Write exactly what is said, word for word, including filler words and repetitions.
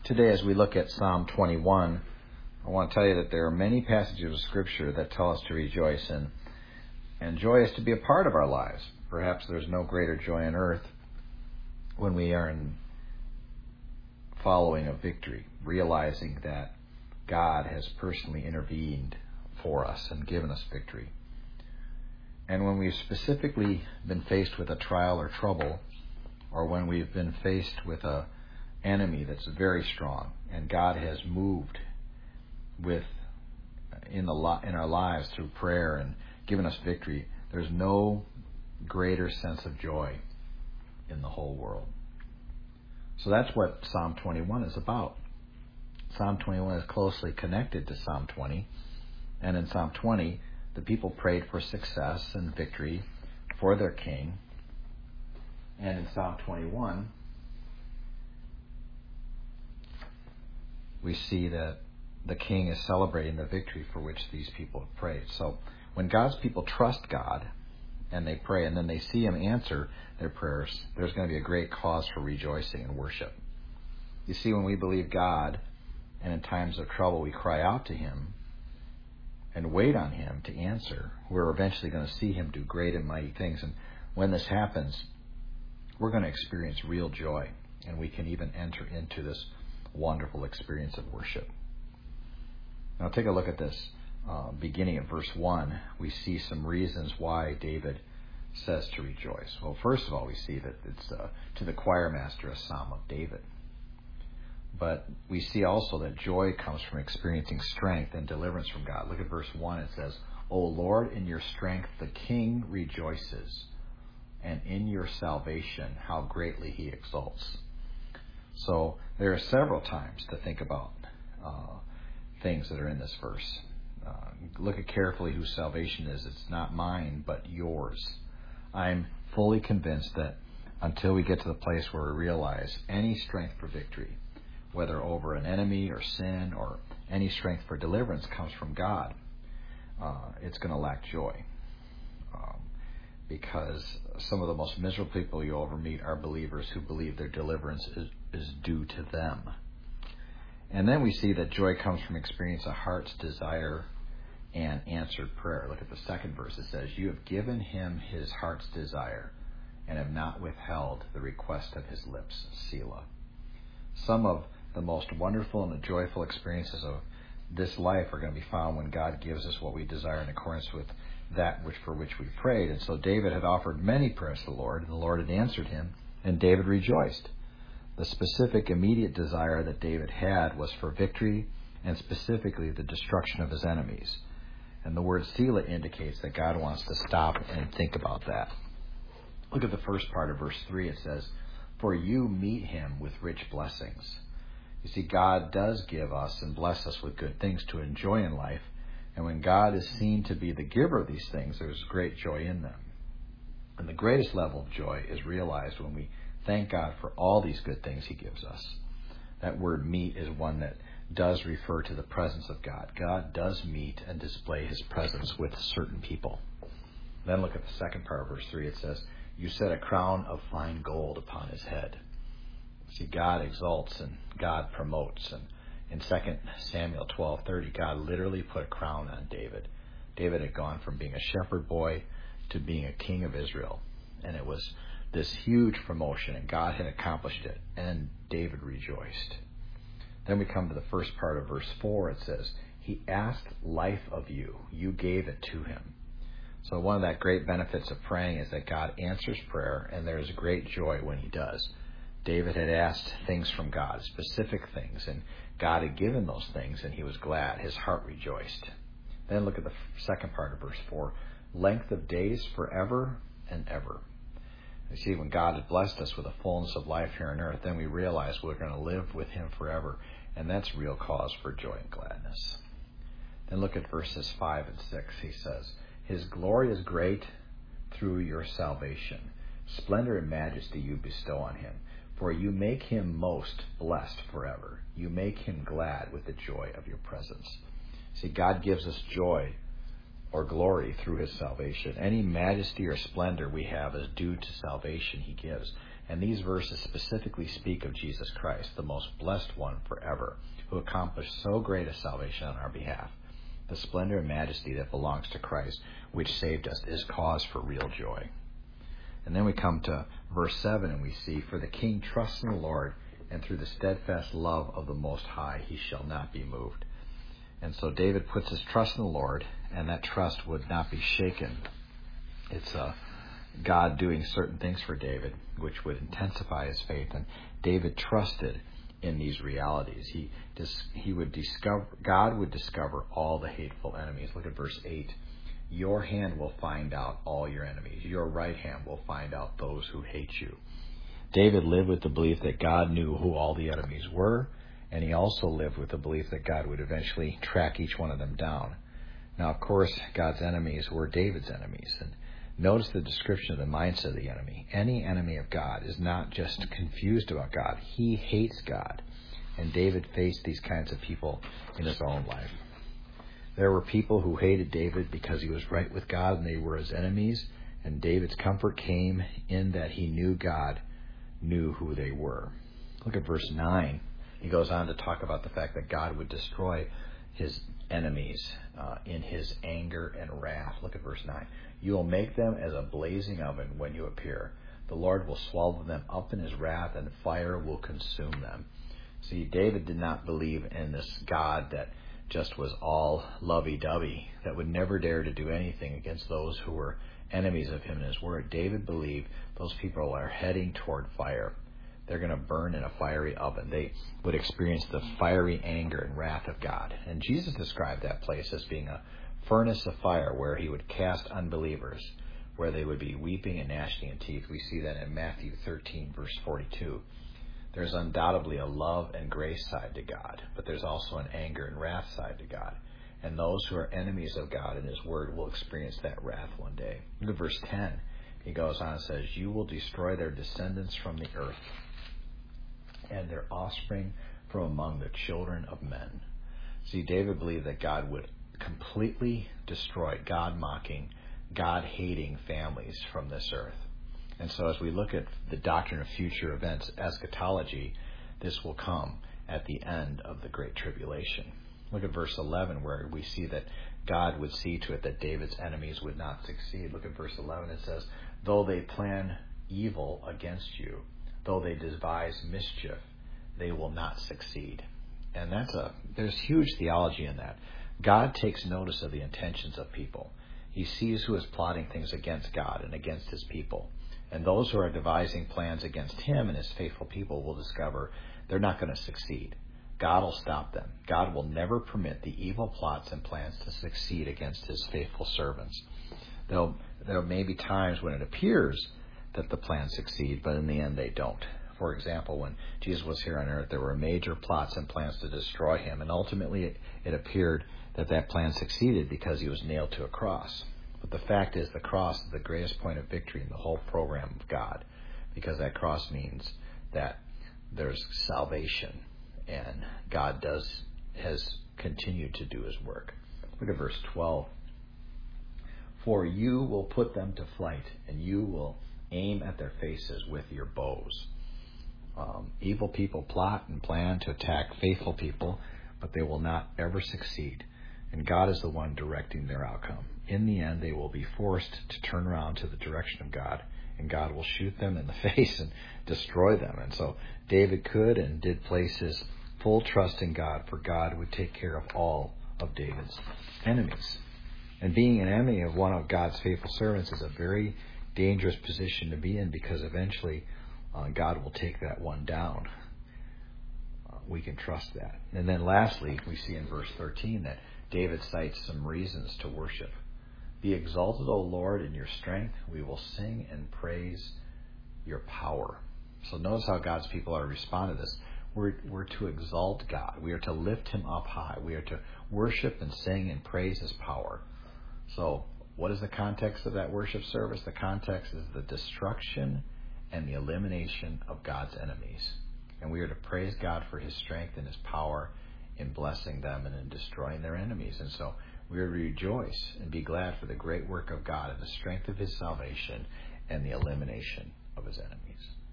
Today, as we look at Psalm twenty-one, I want to tell you that there are many passages of Scripture that tell us to rejoice, and, and joy is to be a part of our lives. Perhaps there's no greater joy on earth when we are in following a victory, realizing that God has personally intervened for us and given us victory. And when we've specifically been faced with a trial or trouble, or when we've been faced with a enemy that's very strong, and God has moved with in the in our lives through prayer and given us victory, there's no greater sense of joy in the whole world. So that's what Psalm twenty-one is about. Psalm twenty-one is closely connected to Psalm twenty, and in Psalm twenty, the people prayed for success and victory for their king, and in Psalm twenty-one, we see that the king is celebrating the victory for which these people have prayed. So when God's people trust God and they pray and then they see Him answer their prayers, there's going to be a great cause for rejoicing and worship. You see, when we believe God and in times of trouble we cry out to Him and wait on Him to answer, we're eventually going to see Him do great and mighty things. And when this happens, we're going to experience real joy, and we can even enter into this wonderful experience of worship. Now take a look at this. Uh, beginning at verse one, we see some reasons why David says to rejoice. Well, first of all, we see that it's uh, to the choir master a psalm of David. But we see also that joy comes from experiencing strength and deliverance from God. Look at verse one. It says, O Lord, in your strength the king rejoices, and in your salvation how greatly he exalts. So there are several times to think about uh, things that are in this verse. Uh, look at carefully whose salvation is. It's not mine, but yours. I'm fully convinced that until we get to the place where we realize any strength for victory, whether over an enemy or sin or any strength for deliverance comes from God, uh, it's going to lack joy. Um, because some of the most miserable people you ever meet are believers who believe their deliverance is, is due to them. And then we see that joy comes from experience a heart's desire and answered prayer. Look at the second verse. It says, you have given him his heart's desire and have not withheld the request of his lips. Selah. Some of the most wonderful and joyful experiences of this life are going to be found when God gives us what we desire in accordance with that which for which we prayed. And so David had offered many prayers to the Lord, and the Lord had answered him, and David rejoiced. The specific immediate desire that David had was for victory, and specifically the destruction of his enemies. And the word Selah indicates that God wants to stop and think about that. Look at the first part of verse three. It says, for you meet him with rich blessings. You see, God does give us and bless us with good things to enjoy in life. And when God is seen to be the giver of these things, there's great joy in them. And the greatest level of joy is realized when we thank God for all these good things He gives us. That word meet is one that does refer to the presence of God. God does meet and display His presence with certain people. Then look at the second part of verse three. It says, you set a crown of fine gold upon his head. See, God exalts and God promotes. And in Second Samuel twelve thirty, God literally put a crown on David. David had gone from being a shepherd boy to being a king of Israel. And it was this huge promotion, and God had accomplished it. And David rejoiced. Then we come to the first part of verse four. It says, he asked life of you. You gave it to him. So one of the great benefits of praying is that God answers prayer, and there is great joy when He does. David had asked things from God, specific things, and God had given those things, and he was glad. His heart rejoiced. Then look at the second part of verse four. Length of days forever and ever. You see, when God has blessed us with a fullness of life here on earth, then we realize we're going to live with Him forever, and that's real cause for joy and gladness. Then look at verses five and six. He says, His glory is great through your salvation. Splendor and majesty you bestow on Him. For you make Him most blessed forever. You make Him glad with the joy of your presence. See, God gives us joy or glory through His salvation. Any majesty or splendor we have is due to salvation He gives. And these verses specifically speak of Jesus Christ, the most blessed one forever, who accomplished so great a salvation on our behalf. The splendor and majesty that belongs to Christ, which saved us, is cause for real joy. And then we come to verse seven, and we see, for the king trusts in the Lord, and through the steadfast love of the Most High he shall not be moved. And so David puts his trust in the Lord, and that trust would not be shaken. It's uh, God doing certain things for David, which would intensify his faith. And David trusted in these realities. He dis- he would discover God would discover all the hateful enemies. Look at verse eight. Your hand will find out all your enemies. Your right hand will find out those who hate you. David lived with the belief that God knew who all the enemies were, and he also lived with the belief that God would eventually track each one of them down. Now, of course, God's enemies were David's enemies. And notice the description of the mindset of the enemy. Any enemy of God is not just confused about God. He hates God. And David faced these kinds of people in his own life. There were people who hated David because he was right with God, and they were his enemies. And David's comfort came in that he knew God knew who they were. Look at verse nine. He goes on to talk about the fact that God would destroy his enemies uh, in his anger and wrath. Look at verse nine. You will make them as a blazing oven when you appear. The Lord will swallow them up in his wrath, and fire will consume them. See, David did not believe in this God that just was all lovey-dovey, that would never dare to do anything against those who were enemies of him and his word. David believed those people are heading toward fire. They're going to burn in a fiery oven. They would experience the fiery anger and wrath of God. And Jesus described that place as being a furnace of fire where he would cast unbelievers, where they would be weeping and gnashing of teeth. We see that in Matthew thirteen, verse forty-two. There's undoubtedly a love and grace side to God, but there's also an anger and wrath side to God. And those who are enemies of God and his word will experience that wrath one day. Look at verse ten. He goes on and says, you will destroy their descendants from the earth, and their offspring from among the children of men. See, David believed that God would completely destroy God-mocking, God-hating families from this earth. And so as we look at the doctrine of future events, eschatology, this will come at the end of the Great Tribulation. Look at verse eleven, where we see that God would see to it that David's enemies would not succeed. Look at verse eleven. It says, though they plan evil against you, though they devise mischief, they will not succeed. And that's a there's huge theology in that. God takes notice of the intentions of people. He sees who is plotting things against God and against his people. And those who are devising plans against him and his faithful people will discover they're not going to succeed. God will stop them. God will never permit the evil plots and plans to succeed against his faithful servants. Though there may be times when it appears that the plans succeed, but in the end they don't. For example, when Jesus was here on earth, there were major plots and plans to destroy him, and ultimately it, it appeared that that plan succeeded because he was nailed to a cross. But the fact is, the cross is the greatest point of victory in the whole program of God, because that cross means that there's salvation, and God does has continued to do his work. Look at verse twelve. For you will put them to flight, and you will aim at their faces with your bows. Um, evil people plot and plan to attack faithful people, but they will not ever succeed. And God is the one directing their outcome. In the end, they will be forced to turn around to the direction of God, and God will shoot them in the face and destroy them. And so David could and did place his full trust in God, for God would take care of all of David's enemies. And being an enemy of one of God's faithful servants is a very dangerous position to be in, because eventually uh, God will take that one down. Uh, we can trust that. And then lastly, we see in verse thirteen that David cites some reasons to worship. Be exalted, O Lord, in your strength. We will sing and praise your power. So notice how God's people are to respond to this. We're, we're to exalt God. We are to lift him up high. We are to worship and sing and praise his power. So what is the context of that worship service? The context is the destruction and the elimination of God's enemies. And we are to praise God for his strength and his power in blessing them and in destroying their enemies. And so we are to rejoice and be glad for the great work of God and the strength of his salvation and the elimination of his enemies.